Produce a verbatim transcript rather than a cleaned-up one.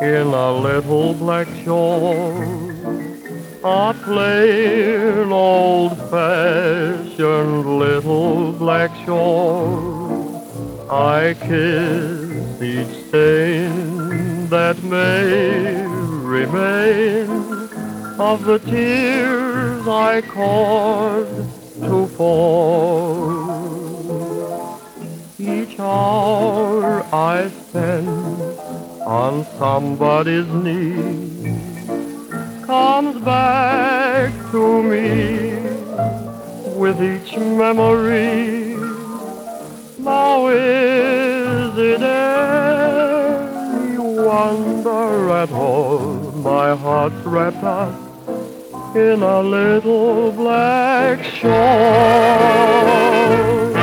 in a little black shore, a plain old-fashioned little black shore. I kiss each stain that may remain of the tears I caused to fall. Each hour I spend on somebody's knee comes back to me with each memory. Now is it any wonder at all my heart's wrapped up in a little black shawl?